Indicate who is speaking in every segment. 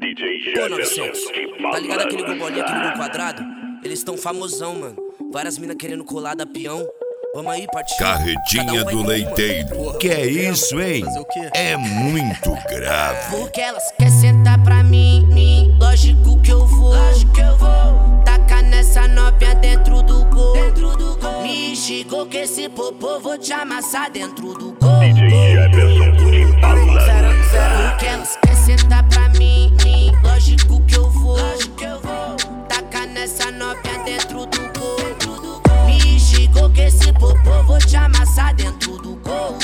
Speaker 1: Pô, 900, tá ligado aquele gombolinho aqui no quadrado? Eles tão famosão, mano. Várias minas querendo colar da peão. Vamos aí, partiu.
Speaker 2: Carretinha do leiteiro.
Speaker 1: Porra,
Speaker 2: que é isso, hein? É muito grave.
Speaker 1: Porque elas quer sentar pra mim, lógico que eu vou. Tacar nessa novinha dentro do gol. Me instigou que esse popô vou te amassar dentro do gol. Porque elas quer sentar pra mim, lógico que eu vou. Tacar nessa novinha dentro do gol. Me instigou que esse popô vou te amassar dentro do gol.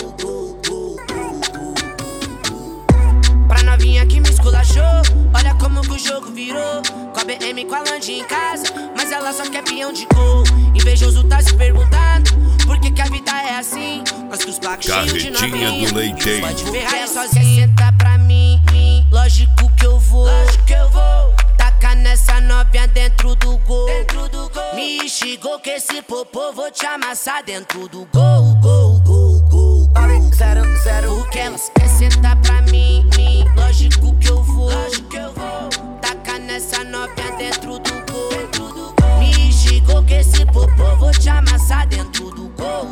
Speaker 1: Pra novinha que me esculachou, olha como que o jogo virou. Com a BM com a Land em casa, mas ela só quer peão de gol. Invejoso tá se perguntando por que a vida é assim. Nós que os placos cheios de novinha
Speaker 2: do leiteiro.
Speaker 1: pode ferrar sozinha. Senta pra mim, lógico que eu vou. Tacar nessa novinha dentro do gol. Me instigou que esse popô vou te amassar dentro do gol. Porque elas quer sentar pra mim, lógico que eu vou. Tacar nessa novinha dentro do gol. Me instigou que esse popô vou te amassar dentro do gol.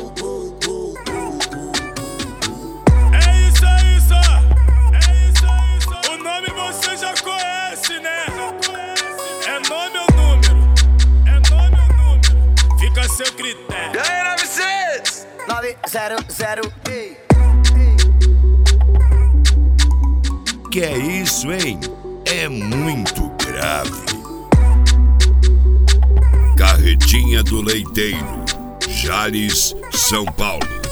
Speaker 3: É isso aí, só. O nome você já conhece, né? É nome ou número? Fica a seu critério.
Speaker 4: E aí, 900? 900.
Speaker 2: Que é isso, hein? É muito grave. Carretinha do leiteiro. Jales, São Paulo.